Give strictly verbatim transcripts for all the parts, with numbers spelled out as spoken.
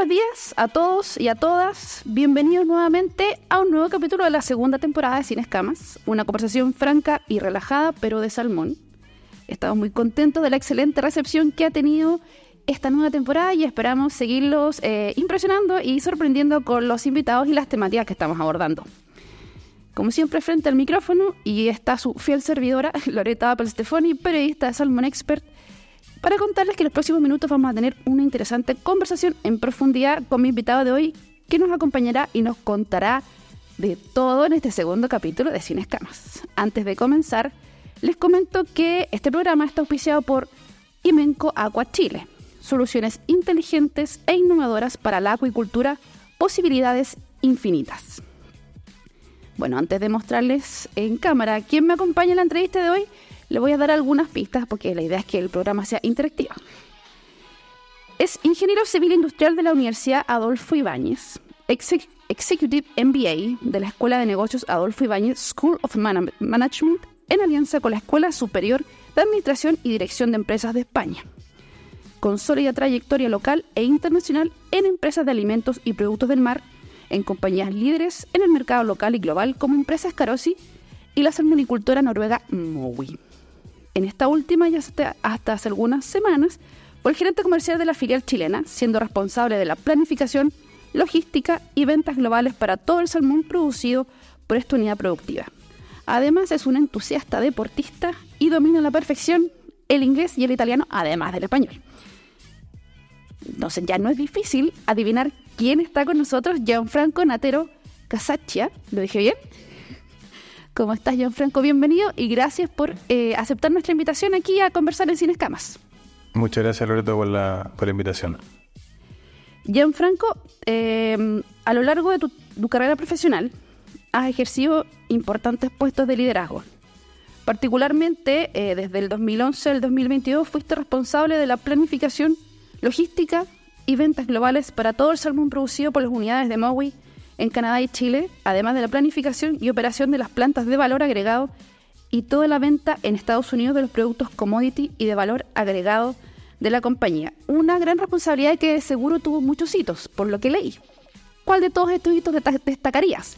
buenos días a todos y a todas. Bienvenidos nuevamente a un nuevo capítulo de la segunda temporada de Sin Escamas. Una conversación franca y relajada, pero de salmón. Estamos muy contentos de la excelente recepción que ha tenido esta nueva temporada y esperamos seguirlos eh, impresionando y sorprendiendo con los invitados y las temáticas que estamos abordando. Como siempre, frente al micrófono, y está su fiel servidora, Loreta Apple-Stefoni, periodista de Salmon Expert, para contarles que en los próximos minutos vamos a tener una interesante conversación en profundidad con mi invitado de hoy, que nos acompañará y nos contará de todo en este segundo capítulo de Sin Escamas. Antes de comenzar, les comento que este programa está auspiciado por Imenco Aqua Chile, soluciones inteligentes e innovadoras para la acuicultura, posibilidades infinitas. Bueno, antes de mostrarles en cámara quién me acompaña en la entrevista de hoy, le voy a dar algunas pistas porque la idea es que el programa sea interactivo. Es ingeniero civil industrial de la Universidad Adolfo Ibáñez, Exec- Executive M B A de la Escuela de Negocios Adolfo Ibáñez School of Man- Management en alianza con la Escuela Superior de Administración y Dirección de Empresas de España. Con sólida trayectoria local e internacional en empresas de alimentos y productos del mar, en compañías líderes en el mercado local y global como Empresas Carosi y la salmonicultora noruega Mowi. En esta última, ya hasta, hasta hace algunas semanas, fue el gerente comercial de la filial chilena, siendo responsable de la planificación, logística y ventas globales para todo el salmón producido por esta unidad productiva. Además, es un entusiasta deportista y domina a la perfección el inglés y el italiano, además del español. Entonces, ya no es difícil adivinar quién está con nosotros. Gianfranco Natero Casaccia, ¿lo dije bien? ¿Cómo estás, Gianfranco? Bienvenido y gracias por eh, aceptar nuestra invitación aquí a conversar en Sin Escamas. Muchas gracias, Loreto, por la, por la invitación. Gianfranco, eh, a lo largo de tu, tu carrera profesional has ejercido importantes puestos de liderazgo. Particularmente, eh, desde el dos mil once al dos mil veintidós fuiste responsable de la planificación, logística y ventas globales para todo el salmón producido por las unidades de Mowi en Canadá y Chile, además de la planificación y operación de las plantas de valor agregado y toda la venta en Estados Unidos de los productos commodity y de valor agregado de la compañía. Una gran responsabilidad que seguro tuvo muchos hitos, por lo que leí. ¿Cuál de todos estos hitos destacarías?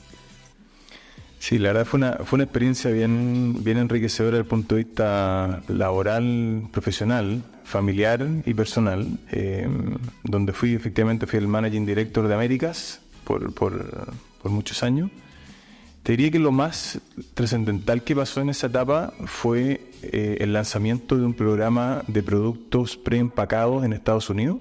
Sí, la verdad fue una, fue una experiencia bien, bien enriquecedora desde el punto de vista laboral, profesional, familiar y personal, eh, donde fui efectivamente fui el Managing Director de Américas por, por, por muchos años. Te diría que lo más trascendental que pasó en esa etapa fue eh, el lanzamiento de un programa de productos preempacados en Estados Unidos,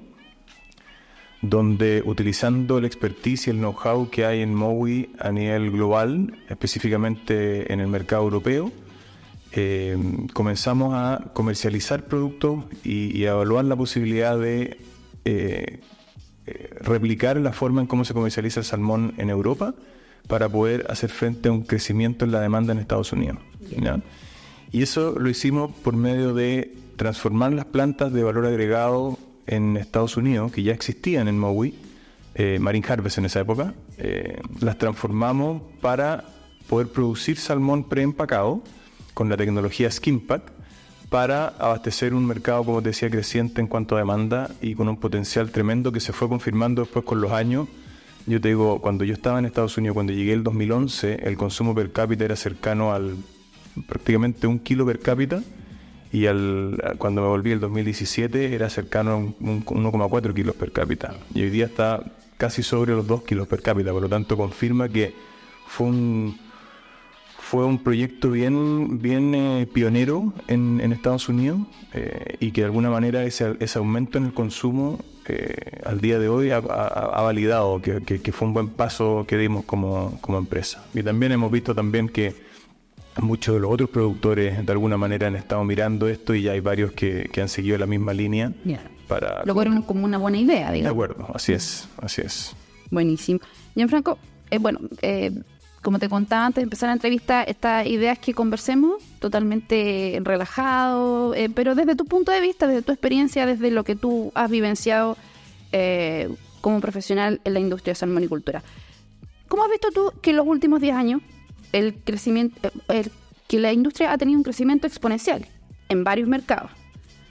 donde utilizando la expertise y el know-how que hay en Mowi a nivel global, específicamente en el mercado europeo, eh, comenzamos a comercializar productos y, y a evaluar la posibilidad de eh, eh, replicar la forma en cómo se comercializa el salmón en Europa para poder hacer frente a un crecimiento en la demanda en Estados Unidos, ¿ya? Y eso lo hicimos por medio de transformar las plantas de valor agregado en Estados Unidos, que ya existían en Mowi, eh, Marine Harvest en esa época, eh, las transformamos para poder producir salmón preempacado con la tecnología SkinPack para abastecer un mercado, como te decía, creciente en cuanto a demanda y con un potencial tremendo que se fue confirmando después con los años. Yo te digo, cuando yo estaba en Estados Unidos, cuando llegué el dos mil once, el consumo per cápita era cercano al prácticamente un kilo per cápita, y al, cuando me volví el dos mil diecisiete era cercano a un, un uno coma cuatro kilos per cápita, y hoy día está casi sobre los dos kilos per cápita. Por lo tanto, confirma que fue un fue un proyecto bien bien eh, pionero en, en Estados Unidos, eh, y que de alguna manera ese, ese aumento en el consumo eh, al día de hoy ha, ha, ha validado que, que, que fue un buen paso que dimos como, como empresa. Y también hemos visto también que muchos de los otros productores de alguna manera han estado mirando esto, y ya hay varios que, que han seguido la misma línea. Yeah. Para Lo vieron como una buena idea, digamos. De acuerdo, así es, así es. Buenísimo. Gianfranco, eh, bueno, eh, como te contaba antes de empezar la entrevista, esta idea es que conversemos totalmente relajado, eh, pero desde tu punto de vista, desde tu experiencia, desde lo que tú has vivenciado eh, como profesional en la industria de salmonicultura. ¿Cómo has visto tú que en los últimos diez años el crecimiento, el, que la industria ha tenido un crecimiento exponencial en varios mercados?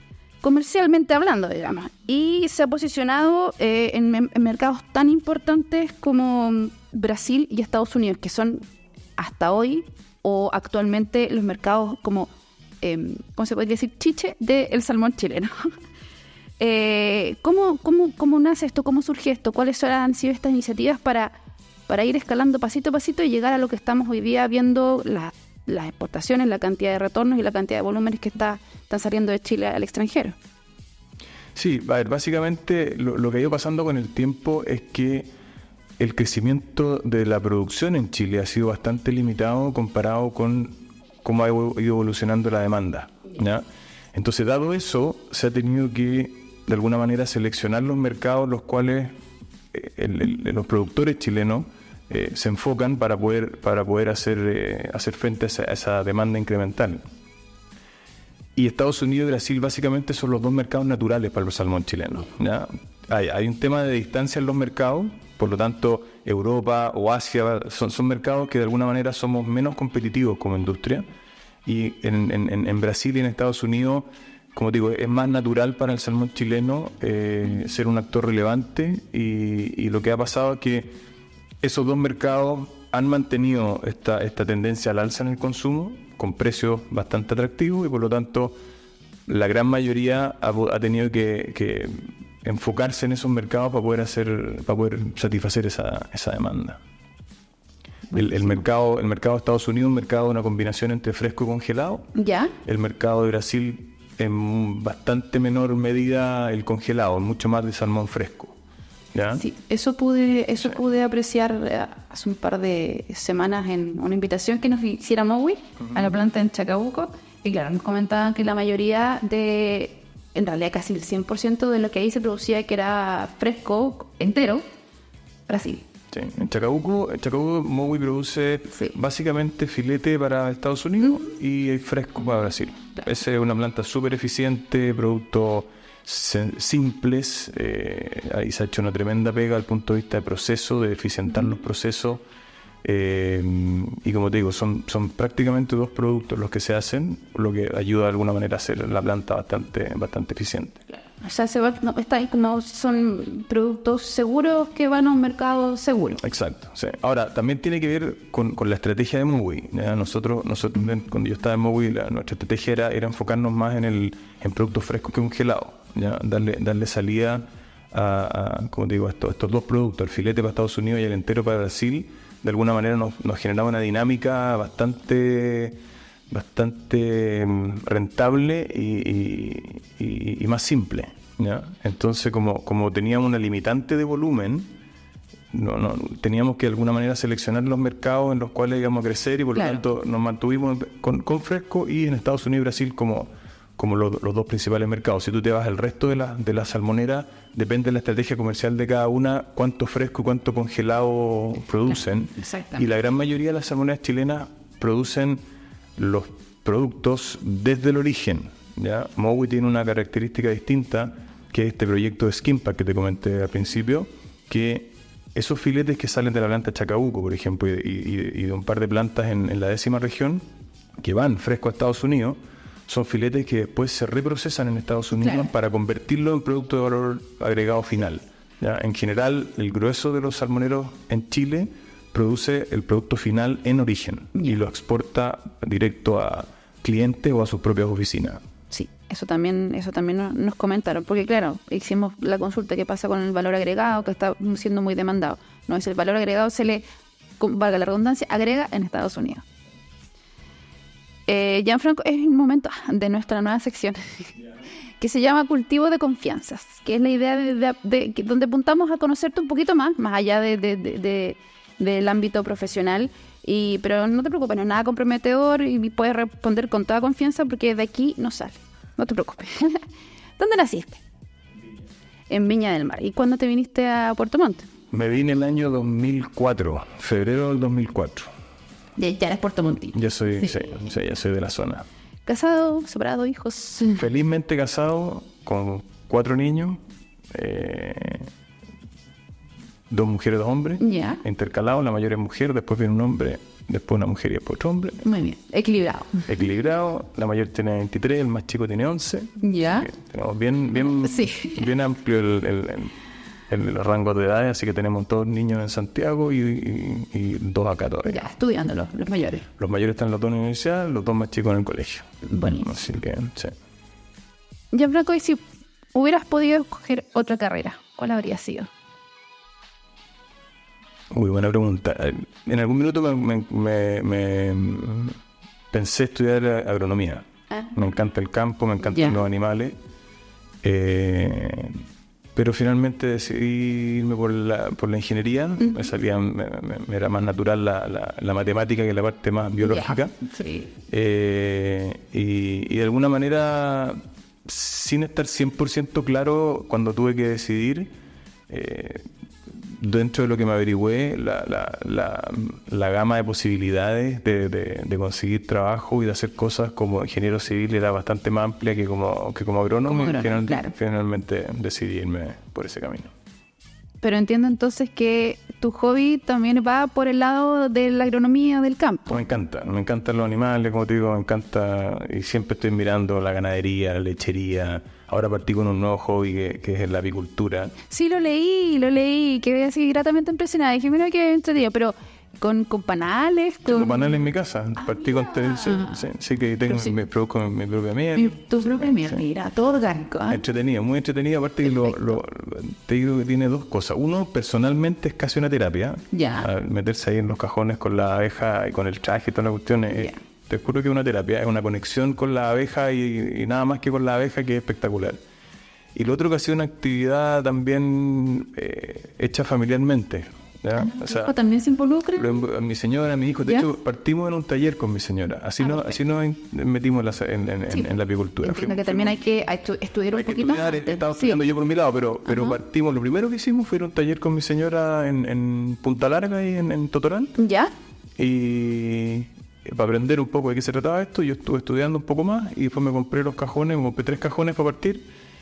comercialmente hablando, digamos, y se ha posicionado eh, en, en mercados tan importantes como Brasil y Estados Unidos, que son hasta hoy o actualmente los mercados como, eh, ¿cómo se podría decir? Chiche del salmón chileno. eh, ¿cómo, cómo, ¿Cómo nace esto? ¿Cómo surge esto? ¿Cuáles han sido estas iniciativas para, para ir escalando pasito a pasito y llegar a lo que estamos hoy día viendo, la, las exportaciones, la cantidad de retornos y la cantidad de volúmenes que está, están saliendo de Chile al extranjero? Sí, a ver, básicamente lo, lo que ha ido pasando con el tiempo es que el crecimiento de la producción en Chile ha sido bastante limitado comparado con cómo ha ido evolucionando la demanda, ¿ya? Entonces, dado eso, se ha tenido que, de alguna manera, seleccionar los mercados los cuales el, el, los productores chilenos eh, se enfocan para poder, para poder hacer, eh, hacer frente a esa, a esa demanda incremental. Y Estados Unidos y Brasil básicamente son los dos mercados naturales para el salmón chileno, ¿ya? Hay, hay un tema de distancia en los mercados, por lo tanto Europa o Asia son, son mercados que de alguna manera somos menos competitivos como industria, y en, en, en Brasil y en Estados Unidos, como digo, es más natural para el salmón chileno eh, ser un actor relevante, y, y lo que ha pasado es que esos dos mercados han mantenido esta, esta tendencia al alza en el consumo con precios bastante atractivos, y por lo tanto la gran mayoría ha, ha tenido que, que enfocarse en esos mercados para poder hacer, para poder satisfacer esa, esa demanda. El, el mercado, el mercado de Estados Unidos es un mercado de una combinación entre fresco y congelado. ¿Ya? El mercado de Brasil en bastante menor medida el congelado, mucho más de salmón fresco. ¿Ya? Sí, eso pude, eso pude apreciar hace un par de semanas en una invitación que nos hiciera Mowi uh-huh. a la planta en Chacabuco, y claro, nos comentaban que la mayoría de, en realidad casi el cien por ciento de lo que ahí se producía, que era fresco, entero, Brasil. Sí, en Chacabuco, en Chacabuco Mowi produce sí. básicamente filete para Estados Unidos uh-huh. y fresco para Brasil. Claro. Esa es una planta súper eficiente, productos simples, eh, ahí se ha hecho una tremenda pega al punto de vista de proceso, de eficientar uh-huh. los procesos, eh, y como te digo, son, son prácticamente dos productos los que se hacen, lo que ayuda de alguna manera a hacer la planta bastante, bastante eficiente. O sea, se va, no, está ahí, no, son productos seguros que van a un mercado seguro. Exacto, sí. Ahora, también tiene que ver con, con la estrategia de Mowi. ¿Ya? Nosotros, nosotros cuando yo estaba en Mowi, la, nuestra estrategia era, era enfocarnos más en el en productos frescos que congelados, ¿ya? Darle, darle salida a, a como te digo, a estos, estos dos productos, el filete para Estados Unidos y el entero para Brasil. De alguna manera nos, nos generaba una dinámica bastante... bastante rentable y, y, y, y más simple, ¿ya? Entonces, como, como teníamos una limitante de volumen, no, no, teníamos que de alguna manera seleccionar los mercados en los cuales íbamos a crecer, y por claro. lo tanto nos mantuvimos con, con fresco y en Estados Unidos y Brasil como, como los, los dos principales mercados. Si tú te vas al resto de la, de la salmonera, depende de la estrategia comercial de cada una, cuánto fresco y cuánto congelado producen. Y la gran mayoría de las salmoneras chilenas producen los productos desde el origen, ¿ya? Mowi tiene una característica distinta, que es este proyecto de Skin Pack que te comenté al principio, que esos filetes que salen de la planta Chacabuco, por ejemplo, y, y, y de un par de plantas en, en la décima región, que van fresco a Estados Unidos, son filetes que después se reprocesan en Estados Unidos claro. para convertirlo en producto de valor agregado final, ¿ya? En general, el grueso de los salmoneros en Chile produce el producto final en origen yeah. y lo exporta directo a clientes o a sus propias oficinas. Sí, eso también eso también nos comentaron, porque claro, hicimos la consulta, ¿qué pasa con el valor agregado? Que está siendo muy demandado. No, es el valor agregado, se le, valga la redundancia, agrega en Estados Unidos. Eh, Gianfranco, es el momento de nuestra nueva sección, que se llama Cultivo de Confianzas, que es la idea de, de, de, de donde apuntamos a conocerte un poquito más, más allá de... de, de, de del ámbito profesional, y pero no te preocupes, no es nada comprometedor y puedes responder con toda confianza porque de aquí no sale, no te preocupes. ¿Dónde naciste? Viña. En Viña del Mar. ¿Y cuándo te viniste a Puerto Montt? Me vine el año dos mil cuatro, febrero del dos mil cuatro. Ya, ya eres puertomontino. Ya soy, sí. Sí, sí, ya soy de la zona. ¿Casado, separado, hijos? Felizmente casado, con cuatro niños, eh... dos mujeres, dos hombres, yeah. intercalados, la mayor es mujer, después viene un hombre después una mujer y después otro hombre. Muy bien, equilibrado. Equilibrado, la mayor tiene veintitrés, el más chico tiene once. Ya. Tenemos bien, bien, Sí. bien amplio el, el, el, el rango de edades, así que tenemos dos niños en Santiago y, y, y dos acá todavía. Ya, estudiando los, los mayores. Los mayores están los dos en la universidad, los dos más chicos en el colegio. Buenísimo. Así que, sí. Gianfranco, y si hubieras podido escoger otra carrera, ¿cuál habría sido? Muy buena pregunta. En algún minuto me, me, me, me pensé estudiar agronomía. Ah. Me encanta el campo, me encantan Ya. los animales. Eh, pero finalmente decidí irme por la, por la ingeniería. Uh-huh. Me salía, me, me, me era más natural la, la, la matemática que la parte más biológica. Ya. Sí. Eh, y, y de alguna manera, sin estar cien por ciento claro, cuando tuve que decidir, eh, dentro de lo que me averigüé, la, la, la, la gama de posibilidades de, de, de conseguir trabajo y de hacer cosas como ingeniero civil era bastante más amplia que como, que como agrónomo. Como y agrónomo, final, claro. finalmente decidí irme por ese camino. Pero entiendo entonces que tu hobby también va por el lado de la agronomía del campo. Me encanta, me encantan los animales, como te digo, me encanta, y siempre estoy mirando la ganadería, la lechería. Ahora partí con un nuevo hobby que, que es la apicultura. Sí, lo leí, lo leí, quedé así gratamente impresionada. Dije, mira qué entretenido, pero con, con panales, con... Tengo panales en mi casa, partí con... Sí, sí, sí que tengo, sí. me produzco mi, mi propia miel. Mi- Tu propia miel, mira, todo orgánico. ¿eh? Entretenido, muy entretenido. Aparte que lo, lo, te digo que tiene dos cosas. Uno, personalmente es casi una terapia. Ya. Al meterse ahí en los cajones con la abeja y con el traje y toda la cuestión. eh, Ya. Te juro que es una terapia, es una conexión con la abeja y, y nada más que con la abeja, que es espectacular. Y lo otro que ha sido una actividad también eh, hecha familiarmente. ¿ya? Ah, O sea, ¿tu hijo también se involucra? lo- mi señora, mi hijo, de ¿Ya? hecho partimos en un taller con mi señora, así, Ah, no, perfecto. así nos in- metimos en la, en, en- Sí. en la apicultura. Entiendo Fuimos- que también hay que hay estu- estudiar un hay que poquito estudiar, antes. estaba Sí. estudiando yo por mi lado, pero, pero Ajá. partimos, lo primero que hicimos fue ir a un taller con mi señora en, en Punta Larga y en, en Totorán, ¿Ya? y para aprender un poco de qué se trataba esto, yo estuve estudiando un poco más y después me compré los cajones, me compré tres cajones para partir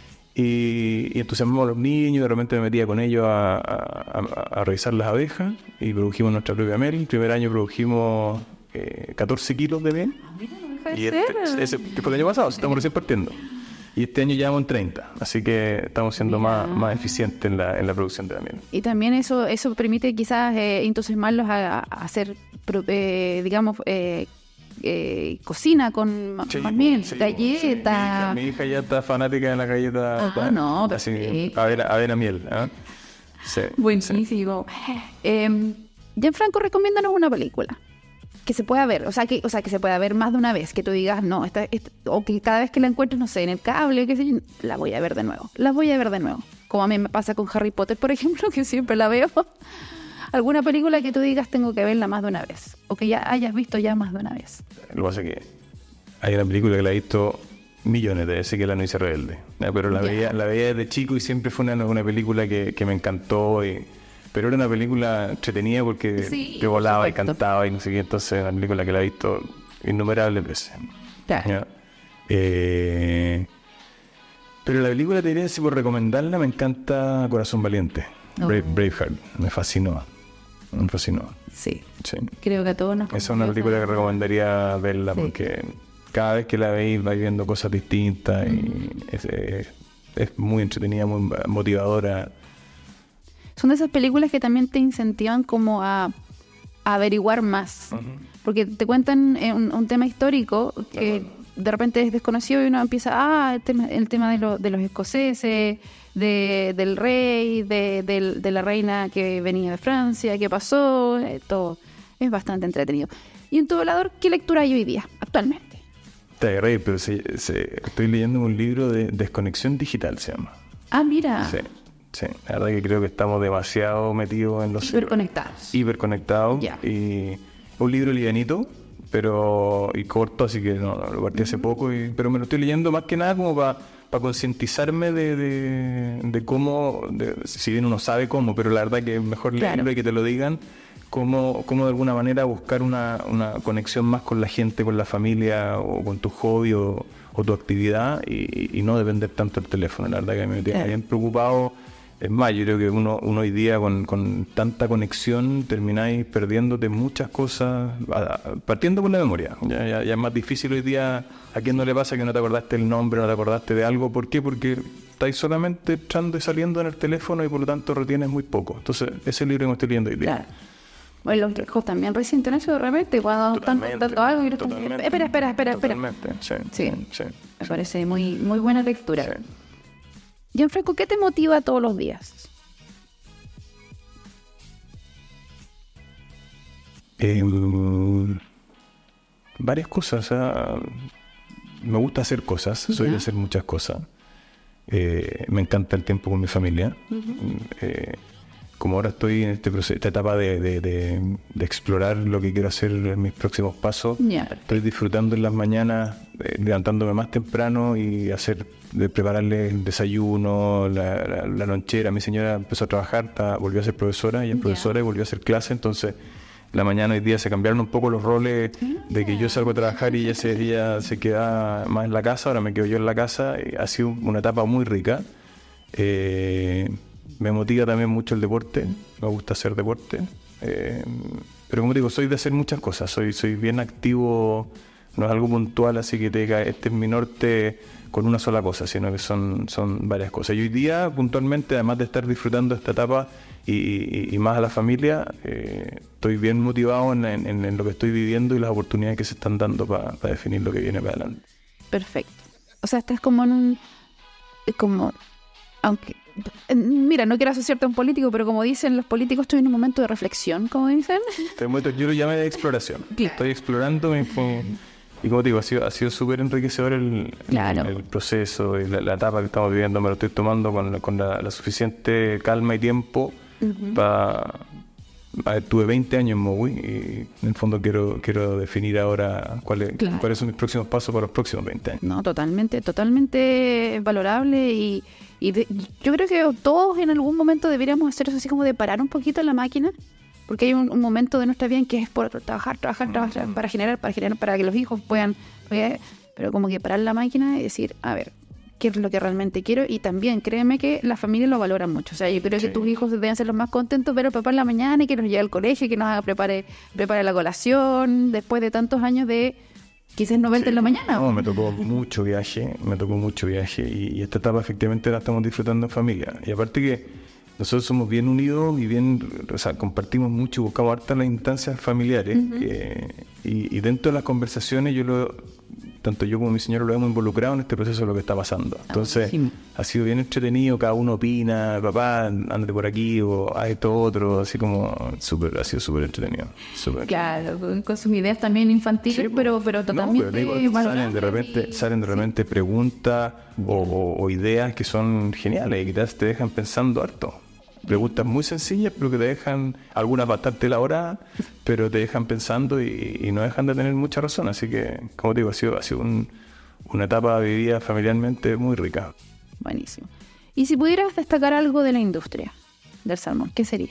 y, y entusiasmamos a los niños, de repente me metía con ellos a, a- a- a revisar las abejas y produjimos nuestra propia miel. El primer año produjimos eh, catorce kilos de miel. Ah, mira, no deja de Y ser. este, ese, que fue el año pasado, estamos recién partiendo. Y este año llevamos en treinta, así que estamos siendo más, más eficientes en la, en la producción de la miel. Y también eso eso permite quizás eh, entusiasmarlos a, a hacer, pro- eh, digamos, eh, eh, cocina con ma- Sí, más miel, sí, galletas. sí. Mi, hija, mi hija ya está fanática de la galleta. Ah, está- no, así, perfecto. a ver, a ver a miel. ¿ah? Sí, sí. Buenísimo. Eh, Gianfranco, recomiéndanos una película que se pueda ver, o sea, que o sea que se pueda ver más de una vez, que tú digas, no, esta, esta- o que cada vez que la encuentres, no sé, en el cable, qué sé yo, la voy a ver de nuevo, la voy a ver de nuevo. Como a mí me pasa con Harry Potter, por ejemplo, que siempre la veo. Alguna película que tú digas, tengo que verla más de una vez, o que ya hayas visto ya más de una vez. Lo que pasa es que hay una película que la he visto millones de veces, que es La Noche Rebelde. ¿ya? Pero la Ya. veía, la veía desde chico y siempre fue una, una película que, que me encantó. Y, pero era una película entretenida porque Sí, te volaba y por supuesto. cantaba y no sé qué. Entonces, una película que la he visto innumerables veces. Claro. ¿ya? Eh, pero la película, te diría, si por recomendarla, me encanta Corazón Valiente. Oh. Brave, Braveheart. Me fascinó. Me fascinó. Sí, Sí. creo que a todos nos Esa es una conmovió película que esa- recomendaría verla Sí. porque cada vez que la veis vais viendo cosas distintas y es, es- es muy entretenida, muy motivadora. Son de esas películas que también te incentivan como a, a averiguar más. Porque te cuentan eh, un, un tema histórico que de repente es desconocido y uno empieza, ah, el tema, el tema de, lo- de los escoceses, de, del rey, de, del- de la reina que venía de Francia, qué pasó, eh, todo. Es bastante entretenido. Y en tu volador, ¿qué lectura hay hoy día, actualmente? Te voy a reír, pero se- se- estoy leyendo un libro de desconexión digital, se llama. Ah, mira, Sí, sí. La verdad que creo que estamos demasiado metidos en los hiperconectados. hiperconectados. Ya. Y un libro livianito, pero y corto, así que no, no, lo partí hace poco, y, pero me lo estoy leyendo más que nada como para concientizarme de, de, de cómo, de- si bien uno sabe cómo, pero la verdad que es mejor Claro. leerlo y que te lo digan, cómo, cómo de alguna manera buscar una, una conexión más con la gente, con la familia, o con tu hobby o, o tu actividad, y, y no depender tanto del teléfono. La verdad que me tiene Claro. bien preocupado Es más, yo creo que uno, uno hoy día con, con tanta conexión termináis perdiéndote muchas cosas, a, a, partiendo por la memoria. Ya, ya, ya es más difícil hoy día. ¿A quién no le pasa que no te acordaste el nombre, no te acordaste de algo? ¿Por qué? Porque estáis solamente entrando y saliendo en el teléfono y por lo tanto retienes muy poco. Entonces, ese es el libro que me estoy leyendo hoy día. Claro. Bueno, los hijos también resienten eso de repente cuando están contando algo y están... Espera, espera, espera, espera. Totalmente, sí, sí. sí. Me parece muy, muy buena lectura. Sí. Gianfranco, ¿qué te motiva todos los días? Eh, varias cosas. O sea, me gusta hacer cosas, soy ¿Ya? de hacer muchas cosas. Eh, me encanta el tiempo con mi familia. Uh-huh. Eh, como ahora estoy en este proceso, esta etapa de, de, de, de explorar lo que quiero hacer en mis próximos pasos, Yeah. estoy disfrutando en las mañanas, eh, levantándome más temprano y hacer, de prepararle el desayuno, la, la, la lonchera. Mi señora empezó a trabajar, está, volvió a ser profesora, ella es profesora, yeah, y volvió a hacer clase, entonces la mañana hoy día se cambiaron un poco los roles de que yo salgo a trabajar y ella ese día se queda más en la casa, ahora me quedo yo en la casa, y ha sido una etapa muy rica. Eh, me motiva también mucho el deporte, me gusta hacer deporte, eh, pero como digo, soy de hacer muchas cosas, soy, soy bien activo, no es algo puntual, así que te diga, este es mi norte con una sola cosa, sino que son, son varias cosas. Y hoy día, puntualmente, además de estar disfrutando esta etapa y, y, y más a la familia, eh, estoy bien motivado en, en, en lo que estoy viviendo y las oportunidades que se están dando para pa definir lo que viene para adelante. Perfecto. O sea, estás como en un... como... aunque... Mira, no quiero asociarte a un político, pero como dicen los políticos, estoy en un momento de reflexión, como dicen. Yo lo llamé de exploración. Claro. Estoy explorando mi... Y como te digo, ha sido, ha sido súper enriquecedor el, claro, el, el proceso y la, la etapa que estamos viviendo. Me lo estoy tomando con, con la, la suficiente calma y tiempo. Uh-huh. Para... Tuve veinte años en Mowi y en el fondo quiero, quiero definir ahora cuáles, claro, cuáles son mis próximos pasos para los próximos veinte años. No, totalmente, totalmente valorable y, y de, yo creo que todos en algún momento deberíamos hacer eso, así como de parar un poquito la máquina. Porque hay un, un momento de nuestra vida en que es por trabajar, trabajar, trabajar, para generar, para generar, para que los hijos puedan, puedan, pero como que parar la máquina y decir, a ver, qué es lo que realmente quiero. Y también, créeme que la familia lo valora mucho. O sea, yo creo sí. que tus hijos deben ser los más contentos, ver al papá en la mañana y que nos lleve al colegio y que nos haga, prepare, prepare la colación, después de tantos años de quizás no verte sí. en la mañana. No, me tocó mucho viaje, me tocó mucho viaje y, y esta etapa efectivamente la estamos disfrutando en familia. Y aparte que nosotros somos bien unidos y bien, o sea, compartimos mucho, buscamos hartas las instancias familiares. Uh-huh. eh, y, y dentro de las conversaciones, yo lo, tanto yo como mi señora lo hemos involucrado en este proceso de lo que está pasando. Entonces, oh, sí. ha sido bien entretenido, cada uno opina, papá, ándate por aquí, o haz esto otro, así como, super, ha sido súper entretenido. Super. Claro, con, con sus ideas también infantiles, sí, pero, pero totalmente... No, pero digo, salen de repente, y... salen de repente sí. preguntas o, o, o ideas que son geniales y que te, te dejan pensando harto. Preguntas muy sencillas, pero que te dejan, algunas bastante elaboradas, pero te dejan pensando y, y no dejan de tener mucha razón. Así que, como te digo, ha sido, ha sido un, una etapa vivida familiarmente muy rica. Buenísimo. Y si pudieras destacar algo de la industria del salmón, ¿qué sería?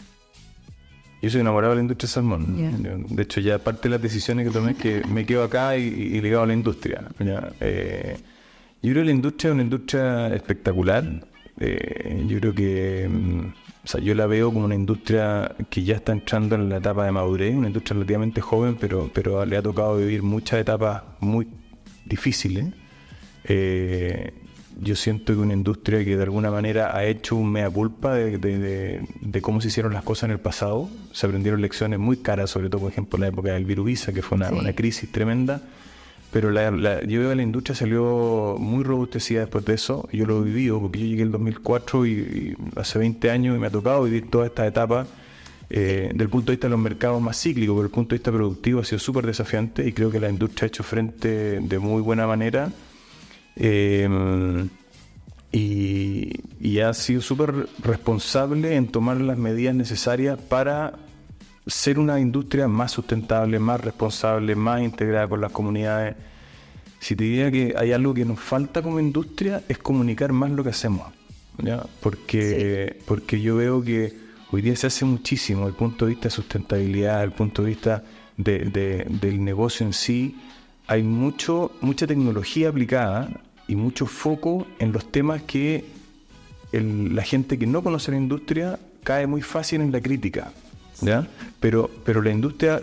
Yo soy enamorado de la industria del salmón. Yeah. De hecho, ya parte de las decisiones que tomé es que me quedo acá y, y ligado a la industria. Eh, yo creo que la industria es una industria espectacular. Eh, yo creo que o sea, yo la veo como una industria que ya está entrando en la etapa de madurez, una industria relativamente joven, pero, pero le ha tocado vivir muchas etapas muy difíciles. Eh, yo siento que una industria que de alguna manera ha hecho un mea culpa de, de, de, de cómo se hicieron las cosas en el pasado. Se aprendieron lecciones muy caras, sobre todo, por ejemplo, en la época del virus Visa, que fue una, sí. una crisis tremenda. Pero la, la, yo veo que la industria salió muy robustecida después de eso. Yo lo he vivido porque yo llegué en el dos mil cuatro y, y hace veinte años y me ha tocado vivir toda esta etapa eh, del punto de vista de los mercados más cíclicos, pero desde el punto de vista productivo ha sido súper desafiante y creo que la industria ha hecho frente de muy buena manera eh, y, y ha sido súper responsable en tomar las medidas necesarias para ser una industria más sustentable, más responsable, más integrada con las comunidades. Si te diría que hay algo que nos falta como industria es comunicar más lo que hacemos, ¿ya? Porque, sí. porque yo veo que hoy día se hace muchísimo desde el punto de vista de sustentabilidad, desde el punto de vista de, de, del negocio en sí. Hay mucho, mucha tecnología aplicada y mucho foco en los temas que el, la gente que no conoce la industria cae muy fácil en la crítica, ¿ya? Pero, pero la industria,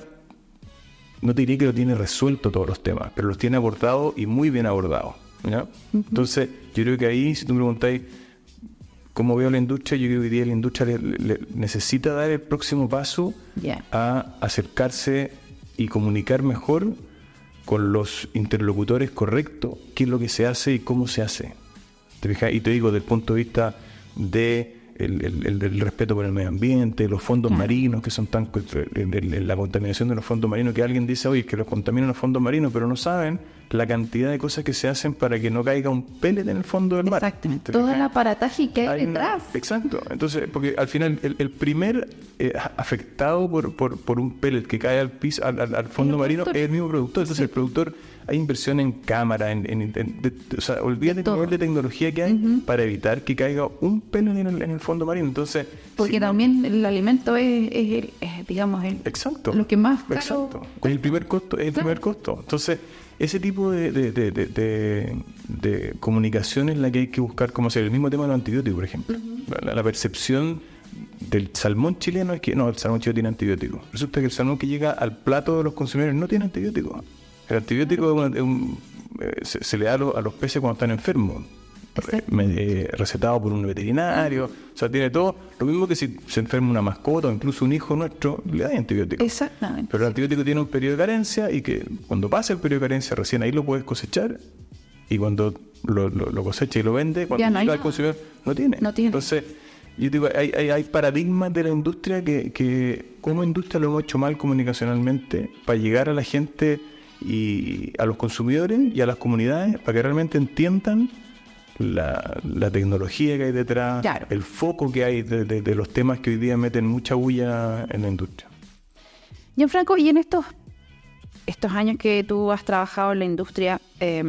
no te diría que lo tiene resuelto todos los temas, pero los tiene abordados y muy bien abordados, ¿ya? Uh-huh. Entonces, yo creo que ahí, si tú me preguntáis cómo veo la industria, yo creo que hoy día la industria le, le, necesita dar el próximo paso yeah. a acercarse y comunicar mejor con los interlocutores correctos qué es lo que se hace y cómo se hace. ¿Te fijas? Y te digo, desde el punto de vista de el, el, el, el respeto por el medio ambiente, los fondos claro. marinos que son tan... El, el, la contaminación de los fondos marinos, que alguien dice, oye, que los contaminan los fondos marinos, pero no saben la cantidad de cosas que se hacen para que no caiga un pellet en el fondo del mar. Exacto. Todo el aparataje que hay, hay detrás. Una, exacto. Entonces, porque al final el, el primer eh, afectado por, por, por un pellet que cae al piso, al, al, al fondo marino, es el mismo productor. Entonces sí. el productor, hay inversión en cámara, en, en, en de, de, o sea, olvídate del nivel de tecnología que hay uh-huh. para evitar que caiga un pellet en el, en el fondo marino. Entonces, porque sí, también el alimento es, es, el, es digamos, el, exacto. lo que más caro. Exacto. Es el primer costo, es el claro. primer costo. Entonces, ese tipo de, de, de, de, de, de comunicación es la que hay que buscar, como hacer el mismo tema de los antibióticos, por ejemplo. Uh-huh. La, la percepción del salmón chileno es que no, el salmón chileno tiene antibióticos. Resulta que el salmón que llega al plato de los consumidores no tiene antibióticos. El antibiótico uh-huh. es un, es un, eh, se, se le da a los, a los peces cuando están enfermos. Eh, recetado por un veterinario, o sea, tiene todo lo mismo que si se enferma una mascota o incluso un hijo nuestro, le da antibiótico. Exactamente. Pero el antibiótico tiene un periodo de carencia y que cuando pasa el periodo de carencia recién ahí lo puedes cosechar, y cuando lo, lo, lo cosecha y lo vende, cuando no llega al consumidor no tiene. no tiene. Entonces, yo digo, hay, hay, hay paradigmas de la industria que, que como industria lo hemos hecho mal comunicacionalmente para llegar a la gente y a los consumidores y a las comunidades para que realmente entiendan La, la tecnología que hay detrás, claro. el foco que hay de, de, de los temas que hoy día meten mucha bulla en la industria. Gianfranco, y en estos, estos años que tú has trabajado en la industria eh,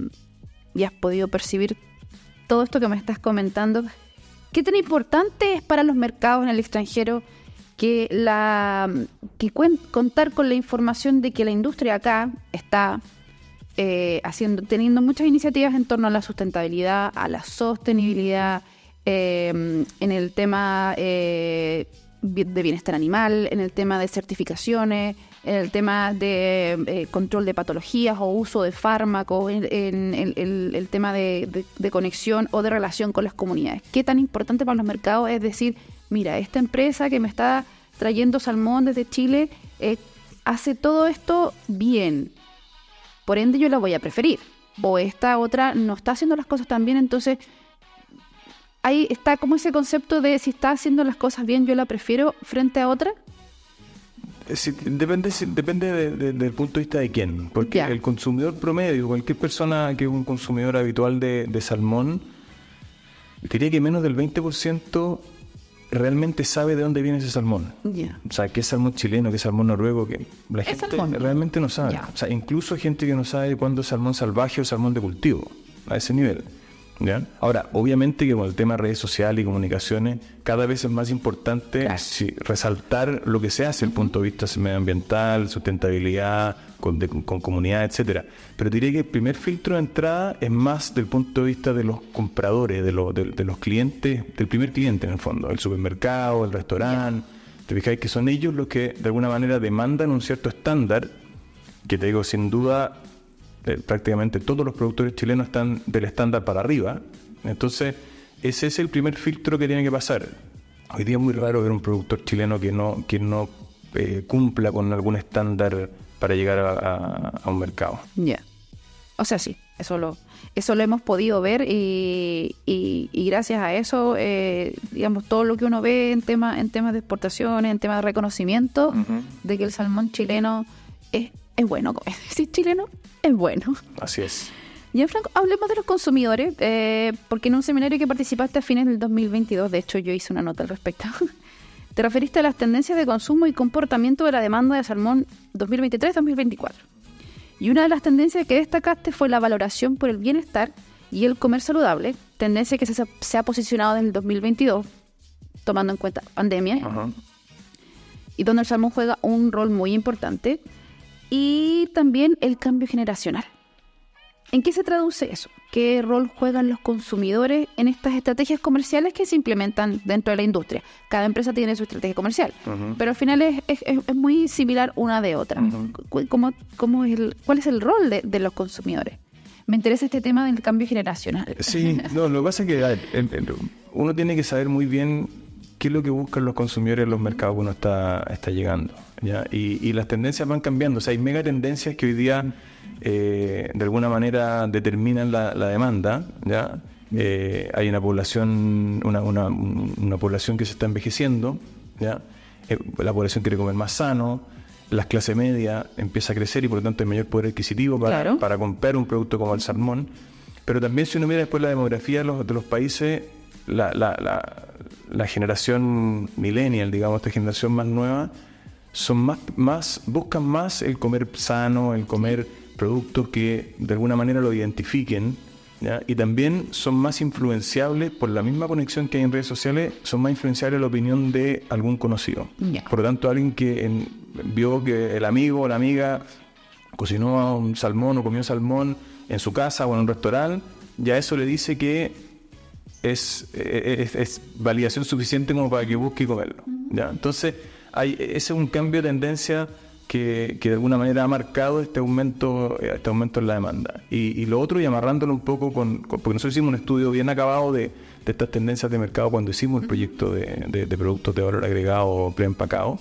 y has podido percibir todo esto que me estás comentando, ¿qué tan importante es para los mercados en el extranjero que, la, que cuen, contar con la información de que la industria acá está... Eh, haciendo, teniendo muchas iniciativas en torno a la sustentabilidad, a la sostenibilidad, eh, en el tema eh, de bienestar animal, en el tema de certificaciones, en el tema de eh, control de patologías o uso de fármacos, en, en, en el, el tema de, de, de conexión o de relación con las comunidades. ¿Qué tan importante para los mercados es decir, mira, esta empresa que me está trayendo salmón desde Chile eh, hace todo esto bien? Por ende, yo la voy a preferir. O esta otra no está haciendo las cosas tan bien, entonces ahí está como ese concepto de si está haciendo las cosas bien, yo la prefiero frente a otra. Sí, depende depende de, de, del punto de vista de quién. Porque ya. el consumidor promedio, cualquier persona que es un consumidor habitual de, de salmón, diría que menos del veinte por ciento realmente sabe de dónde viene ese salmón. Yeah. O sea, qué es salmón chileno, qué es salmón noruego, que la es gente salmón. realmente no sabe. Yeah. O sea, incluso hay gente que no sabe cuándo es salmón salvaje o salmón de cultivo, a ese nivel. ¿Ya? Ahora, obviamente que con el tema de redes sociales y comunicaciones, cada vez es más importante claro. sí, resaltar lo que se hace desde el punto de vista medioambiental, sustentabilidad, con, de, con comunidad, etcétera. Pero diría que el primer filtro de entrada es más del punto de vista de los compradores, de, lo, de, de los clientes, del primer cliente en el fondo, el supermercado, el restaurante. Yeah. Te fijáis que son ellos los que de alguna manera demandan un cierto estándar, que te digo, sin duda... Eh, prácticamente todos los productores chilenos están del estándar para arriba. Entonces ese es el primer filtro que tiene que pasar. Hoy día es muy raro ver un productor chileno que no, que no eh, cumpla con algún estándar para llegar a, a, a un mercado. Ya, yeah. O sea, sí, eso lo, eso lo hemos podido ver y, y, y gracias a eso, eh, digamos, todo lo que uno ve en, tema, en temas de exportaciones, en temas de reconocimiento, uh-huh. de que el salmón chileno es, es bueno. Es decir, chileno es bueno. Así es. Gianfranco, hablemos de los consumidores, eh, porque en un seminario que participaste a fines del dos mil veintidós, de hecho yo hice una nota al respecto, te referiste a las tendencias de consumo y comportamiento de la demanda de salmón dos mil veintitrés dos mil veinticuatro. Y una de las tendencias que destacaste fue la valoración por el bienestar y el comer saludable, tendencia que se, se ha posicionado desde el dos mil veintidós, tomando en cuenta pandemia, uh-huh. y donde el salmón juega un rol muy importante, y también el cambio generacional. ¿en qué se traduce eso? ¿Qué rol juegan los consumidores en estas estrategias comerciales que se implementan dentro de la industria? Cada empresa tiene su estrategia comercial, uh-huh. pero al final es, es, es muy similar una de otra. Uh-huh. ¿Cómo, cómo es el, ¿Cuál es el rol de, de los consumidores? Me interesa este tema del cambio generacional. Sí, no, lo que pasa es que a ver, el, el, uno tiene que saber muy bien qué es lo que buscan los consumidores en los mercados que uno está, está llegando, ¿ya? Y, y las tendencias van cambiando. O sea, hay mega tendencias que hoy día eh, de alguna manera determinan la, la demanda, ¿ya? Eh, hay una población, una, una, una población que se está envejeciendo, ¿ya? Eh, la población quiere comer más sano, las clases medias empieza a crecer y por lo tanto hay mayor poder adquisitivo para, claro. para comprar un producto como el salmón. Pero también si uno mira después la demografía de los, de los países, la, la, la, la generación millennial, digamos, esta generación más nueva, son más, más, buscan más el comer sano, el comer productos que de alguna manera lo identifiquen, ¿ya? Y también son más influenciables por la misma conexión que hay en redes sociales, son más influenciables a la opinión de algún conocido. Yeah. Por lo tanto, alguien que en, vio que el amigo o la amiga cocinó un salmón o comió salmón en su casa o en un restaurante, ya eso le dice que es, es, es validación suficiente como para que busque comerlo, ¿ya? Entonces, hay, ese es un cambio de tendencia que, que de alguna manera ha marcado este aumento, este aumento en la demanda. Y, y lo otro, y amarrándolo un poco con, con... Porque nosotros hicimos un estudio bien acabado de, de estas tendencias de mercado cuando hicimos el proyecto de, de, de productos de valor agregado preempacado.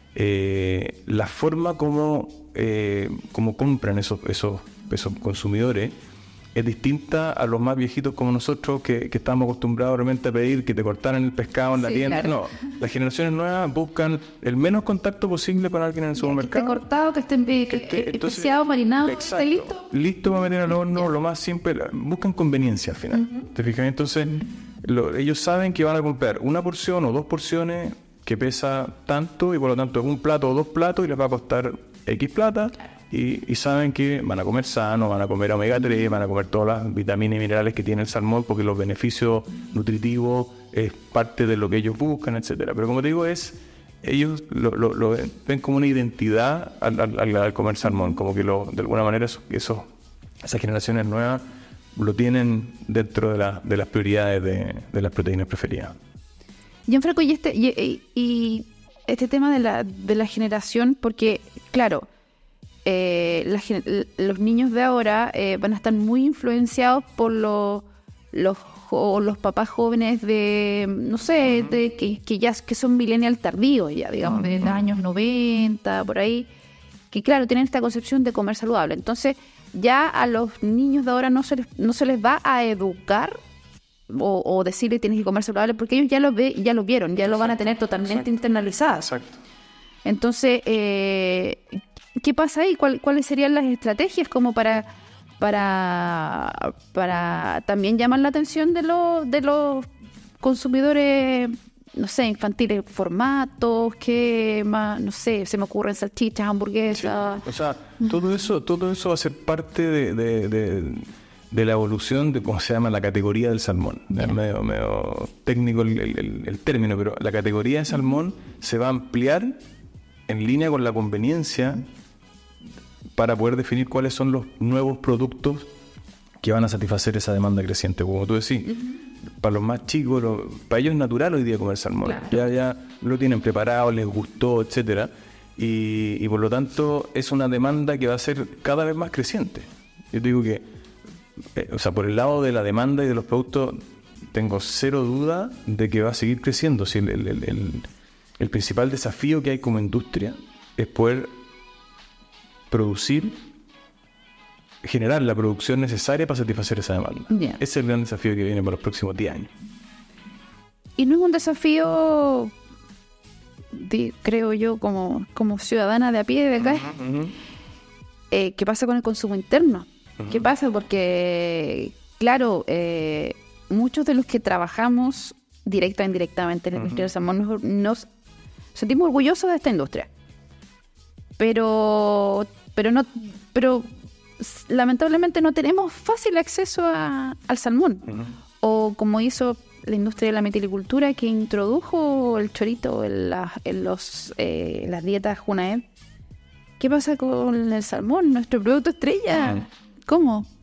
Eh, la forma como, eh, como compran esos, esos, esos consumidores es distinta a los más viejitos como nosotros que, que estamos acostumbrados realmente a pedir que te cortaran el pescado en la sí, tienda. Claro. No, las generaciones nuevas buscan el menos contacto posible con alguien en el supermercado. Que esté cortado, que esté, que que esté especiado, marinado, exacto, ¿esté listo? Listo para meter al horno, yeah. Lo más simple. Buscan conveniencia al final. Uh-huh. ¿Te fijas? Entonces, lo, ellos saben que van a comprar una porción o dos porciones que pesa tanto y por lo tanto es un plato o dos platos y les va a costar X plata. Claro. Y, y saben que van a comer sano, van a comer omega tres, van a comer todas las vitaminas y minerales que tiene el salmón porque los beneficios nutritivos es parte de lo que ellos buscan, etcétera. Pero como te digo, es ellos lo, lo, lo ven como una identidad al, al, al comer salmón, como que lo, de alguna manera eso, eso, esas generaciones nuevas lo tienen dentro de, la, de las prioridades de, de las proteínas preferidas. Gianfranco, y este, y, y, y este tema de la, de la generación, porque claro, Eh, la, los niños de ahora eh, van a estar muy influenciados por lo, los o los papás jóvenes de, no sé, de, que, que ya que son millennial tardíos ya, digamos, de los años noventa, por ahí, que claro, tienen esta concepción de comer saludable. Entonces, ya a los niños de ahora no se les, no se les va a educar o, o decirle tienes que comer saludable, porque ellos ya lo, ve, ya lo vieron, ya lo van a tener totalmente exacto, internalizado. Exacto. Entonces, eh, ¿qué pasa ahí? ¿Cuál, ¿Cuáles serían las estrategias como para para para también llamar la atención de los de los consumidores, no sé, infantiles, formatos, que más, no sé, se me ocurren salchichas, hamburguesas? Sí. O sea, todo eso, todo eso va a ser parte de, de, de, de la evolución de cómo se llama la categoría del salmón. Yeah. Es medio, medio técnico el, el, el término, pero la categoría de salmón se va a ampliar en línea con la conveniencia para poder definir cuáles son los nuevos productos que van a satisfacer esa demanda creciente. Como tú decís, uh-huh. Para los más chicos, lo, para ellos es natural hoy día comer salmón. Claro. Ya, ya lo tienen preparado, les gustó, etcétera. Y, y por lo tanto es una demanda que va a ser cada vez más creciente. Yo te digo que, eh, o sea, por el lado de la demanda y de los productos, tengo cero duda de que va a seguir creciendo. Si el, el, el, el, el principal desafío que hay como industria es poder producir, generar la producción necesaria para satisfacer esa demanda. Yeah. Ese es el gran desafío que viene para los próximos diez años. Y no es un desafío, de, creo yo, como, como ciudadana de a pie de acá, uh-huh, uh-huh. Eh, ¿qué pasa con el consumo interno? Uh-huh. ¿Qué pasa? Porque, claro, eh, muchos de los que trabajamos directa o indirectamente en la uh-huh. industria del salmón nos, nos sentimos orgullosos de esta industria. Pero, pero no, pero lamentablemente no tenemos fácil acceso a, al salmón. Uh-huh. O como hizo la industria de la metilicultura, que introdujo el chorito en, la, en los eh, las dietas Junaed. ¿Qué pasa con el salmón? Nuestro producto estrella. Uh-huh. ¿Cómo?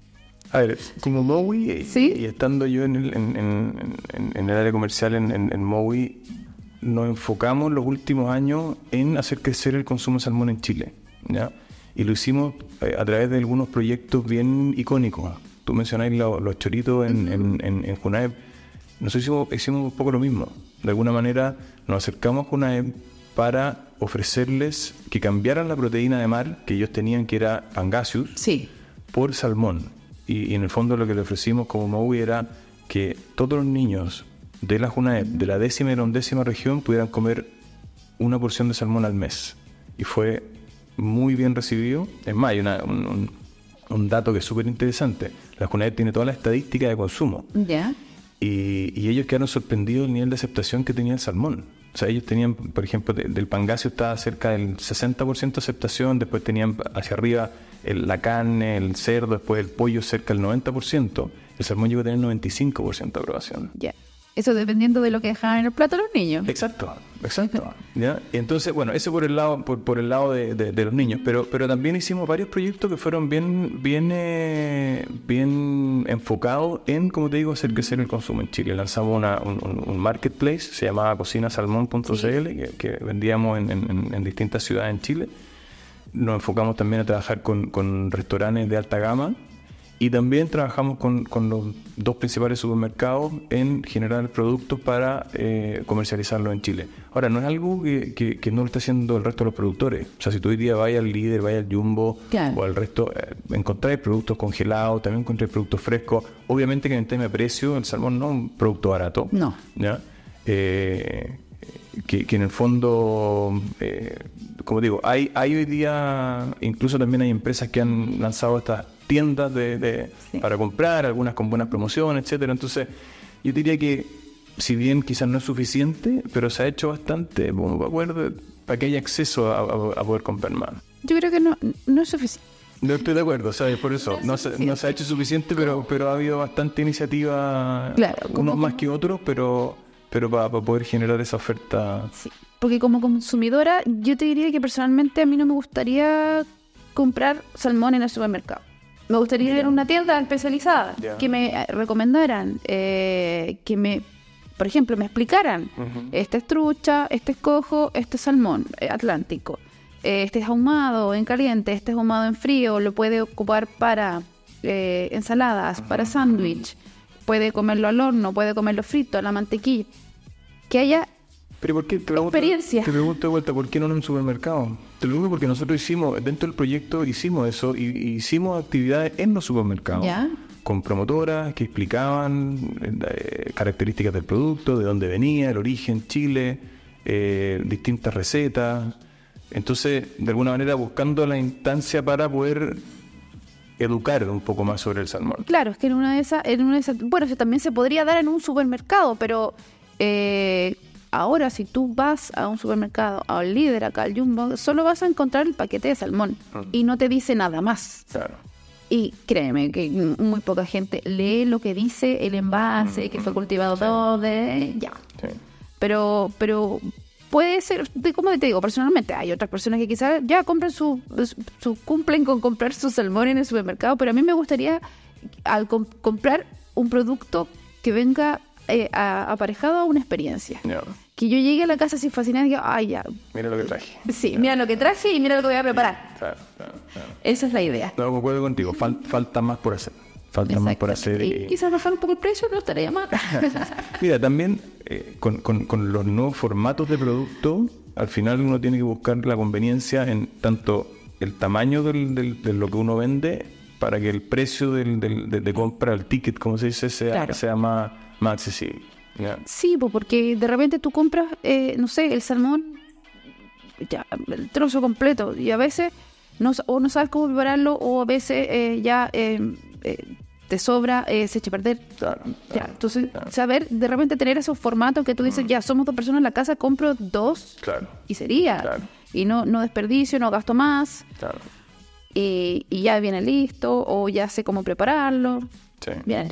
A ver, como Mowi, ¿Sí? y estando yo en el, en, en, en, en el área comercial en, en, en Mowi, nos enfocamos los últimos años en hacer crecer el consumo de salmón en Chile, ¿ya? Y lo hicimos eh, a través de algunos proyectos bien icónicos. Tú mencionáis lo, los choritos en, uh-huh. en, en, en Junaep. Nosotros hicimos, hicimos un poco lo mismo. De alguna manera nos acercamos a Junaep para ofrecerles que cambiaran la proteína de mar que ellos tenían, que era Pangasius, sí. por salmón. Y, y en el fondo lo que le ofrecimos como Mowi era que todos los niños de la Junaep, de la décima y la undécima región, pudieran comer una porción de salmón al mes. Y fue muy bien recibido. Es más, hay una, un, un, un dato que es súper interesante. La Junaep tiene toda la estadística de consumo. Ya. Yeah. Y, y ellos quedaron sorprendidos del nivel de aceptación que tenía el salmón. O sea, ellos tenían, por ejemplo, de, del Pangasio estaba cerca del sesenta por ciento de aceptación, después tenían hacia arriba el, la carne, el cerdo, después el pollo cerca del noventa por ciento. El salmón llegó a tener noventa y cinco por ciento de aprobación. Ya. Yeah. Eso dependiendo de lo que dejaban en el plato los niños. Exacto, exacto. ¿Ya? Y entonces, bueno, eso por el lado, por, por el lado de, de, de los niños, pero, pero también hicimos varios proyectos que fueron bien, bien, eh, bien enfocados en, como te digo, hacer crecer el consumo en Chile. Lanzamos una, un, un marketplace, se llamaba cocina salmón punto c l, sí. que, que vendíamos en, en, en distintas ciudades en Chile. Nos enfocamos también a trabajar con, con restaurantes de alta gama. Y también trabajamos con, con los dos principales supermercados en generar productos para eh, comercializarlos en Chile. Ahora, no es algo que, que, que no lo está haciendo el resto de los productores. O sea, si tú hoy día vas al Líder, vas al Jumbo, claro, o al resto, eh, encontráis productos congelados, también encontráis productos frescos. Obviamente que en el tema de precio, el salmón no es un producto barato. No. ¿Ya? Eh, que, que en el fondo, eh, como digo, hay, hay hoy día, incluso también hay empresas que han lanzado estas tiendas de, de, sí. para comprar, algunas con buenas promociones, etcétera. Entonces, yo diría que, si bien quizás no es suficiente, pero se ha hecho bastante, bueno, para, poder, para que haya acceso a, a, a poder comprar más. Yo creo que no, no es suficiente. No estoy de acuerdo, ¿sabes? Por eso, no, no, se, no se ha hecho suficiente, pero, pero ha habido bastante iniciativa, claro, unos como, más que otros, pero, pero para, para poder generar esa oferta. Sí, porque como consumidora, yo te diría que personalmente a mí no me gustaría comprar salmón en el supermercado. Me gustaría ir a una tienda especializada, yeah, que me recomendaran, eh, que me, por ejemplo, me explicaran, uh-huh, esta es trucha, este es cojo, este es salmón eh, atlántico, eh, este es ahumado en caliente, este es ahumado en frío, lo puede ocupar para eh, ensaladas, uh-huh, para sándwich, puede comerlo al horno, puede comerlo frito, a la mantequilla, que haya Pero ¿por qué? Te pregunto, experiencia. Te pregunto de vuelta, ¿por qué no en un supermercado? Te lo digo porque nosotros hicimos, dentro del proyecto hicimos eso, y, y hicimos actividades en los supermercados, ¿ya?, con promotoras que explicaban eh, características del producto, de dónde venía, el origen, Chile, eh, distintas recetas. Entonces, de alguna manera, buscando la instancia para poder educar un poco más sobre el salmón. Claro, es que en una de esas, en una de esas, bueno, eso también se podría dar en un supermercado, pero eh, ahora si tú vas a un supermercado, al Líder, acá al Jumbo, solo vas a encontrar el paquete de salmón, uh-huh, y no te dice nada más. Claro. Y créeme que muy poca gente lee lo que dice el envase, uh-huh, que fue cultivado, sí, todo de ya. Sí. Pero, pero puede ser, como te digo, personalmente hay otras personas que quizás ya compran su, su cumplen con comprar su salmón en el supermercado, pero a mí me gustaría al comp- comprar un producto que venga eh, a, aparejado a una experiencia. Yeah. Que yo llegue a la casa así fascinada y diga, ay, ya. Mira lo que traje. Sí, yeah, mira lo que traje y mira lo que voy a preparar. Claro, claro, claro. Esa es la idea. No, concuerdo contigo, Fal- falta más por hacer. Falta más por hacer. Y, y quizás bajar un poco el precio, no estaría mal. Mira, también eh, con, con, con los nuevos formatos de producto, al final uno tiene que buscar la conveniencia en tanto el tamaño del, del, de lo que uno vende, para que el precio del, del, de, de compra, el ticket, como se dice, sea, claro, sea más, más accesible. Yeah. Sí, pues porque de repente tú compras, eh, no sé, el salmón, ya, el trozo completo, y a veces no, o no sabes cómo prepararlo, o a veces eh, ya eh, eh, te sobra, eh, se echa a perder. Claro, ya, claro, entonces, claro, saber, de repente tener esos formatos que tú dices, mm, ya, somos dos personas en la casa, compro dos, claro, y sería. Claro. Y no, no desperdicio, no gasto más. Claro. Y, y ya viene listo, o ya sé cómo prepararlo. Sí, bien, sí.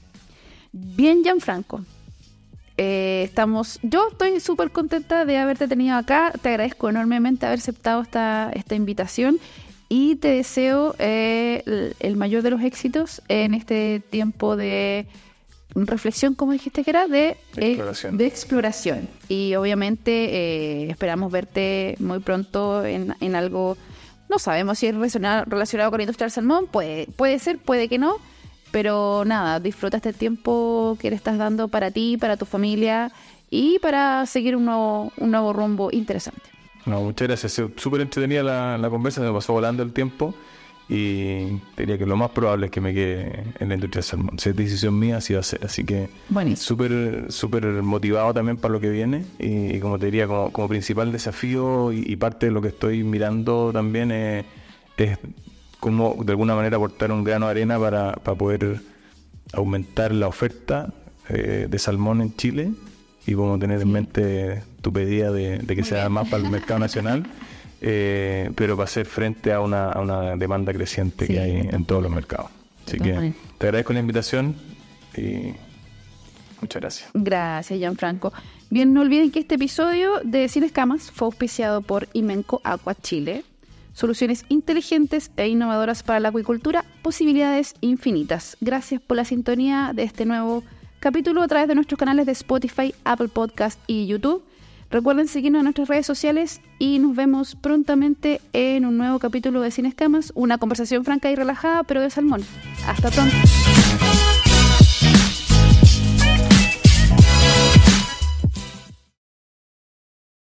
Bien, Gianfranco. Eh, estamos, yo estoy súper contenta de haberte tenido acá. Te agradezco enormemente haber aceptado esta, esta invitación. y te deseo eh, el, el mayor de los éxitos en este tiempo de reflexión, como dijiste que era, de, de, exploración. Eh, de exploración. Y obviamente eh, esperamos verte muy pronto en, en algo, no sabemos si es relacionado, relacionado con la industria del salmón, puede, puede ser, puede que no, pero nada, disfruta este tiempo que le estás dando para ti, para tu familia y para seguir un nuevo, un nuevo rumbo interesante. No, muchas gracias. Súper entretenida la, la conversa, me pasó volando el tiempo y diría que lo más probable es que me quede en la industria del salmón. Si es decisión mía, así va a ser. Así que súper súper motivado también para lo que viene y, y como te diría, como, como principal desafío y, y parte de lo que estoy mirando también es, es cómo de alguna manera aportar un grano de arena para, para poder aumentar la oferta eh, de salmón en Chile y como tener en mente tu pedida de, de que Muy sea bien. Más para el mercado nacional, eh, pero para hacer frente a una, a una demanda creciente sí, que hay en todos los mercados. Así que bien. Te agradezco la invitación y muchas gracias. Gracias, Gianfranco. Bien, no olviden que este episodio de Sin Escamas fue auspiciado por Imenco Aqua Chile. Soluciones inteligentes e innovadoras para la acuicultura, posibilidades infinitas. Gracias por la sintonía de este nuevo capítulo a través de nuestros canales de Spotify, Apple Podcast y YouTube. Recuerden seguirnos en nuestras redes sociales y nos vemos prontamente en un nuevo capítulo de Sin Escamas, una conversación franca y relajada, pero de salmón. Hasta pronto.